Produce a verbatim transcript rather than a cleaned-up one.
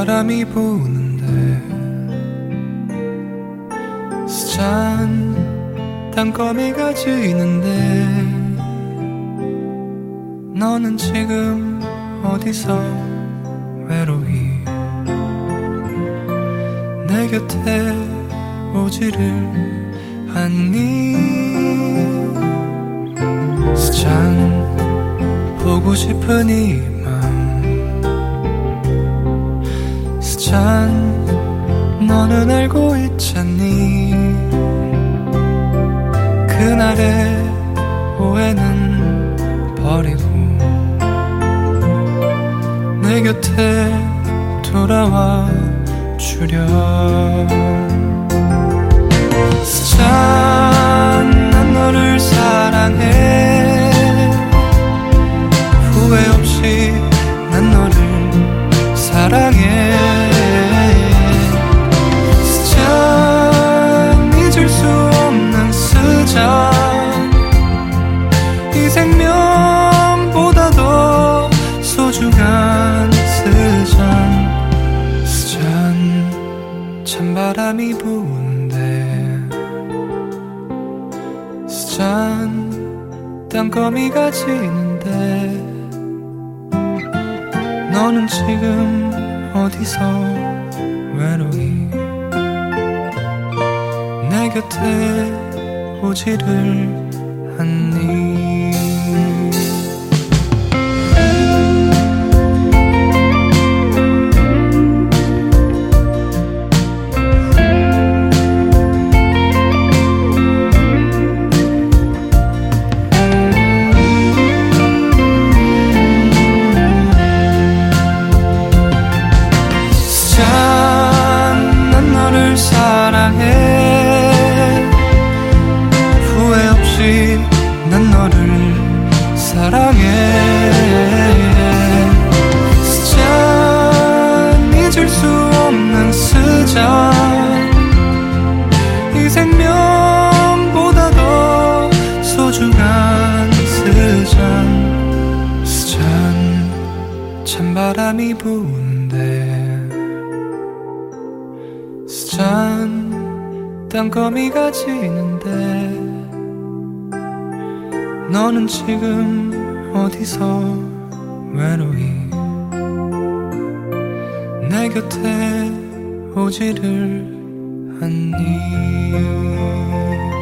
찬바람이 부는데 스잔 땅거미가 지는데 너는 지금 어디서 외로이 내 곁에 오지를 않니. 스잔 보고 싶은 이 맘 스잔 너는 알고 있잖니. 그날의 오해는 버리고 내 곁에 돌아와 주렴. 스잔 난 너를 사랑해. 후회 없이 난 너를 사랑해. 스잔 잊을 수 없는 스잔 이 생명보다 더 소중한 스잔. 스잔 찬바람이 부는데 스잔 땅거미가 지는데 너는 지금 어디서 외로이 내 곁에 오지를 않니. 난 너를 사랑해. 스잔 잊을 수 없는 스잔 이 생명보다 더 소중한 스잔. 스잔 찬바람이 부는데 스잔 땅거미가 지는데 너는 지금 어디서 외로이 내 곁에 오지를 않니.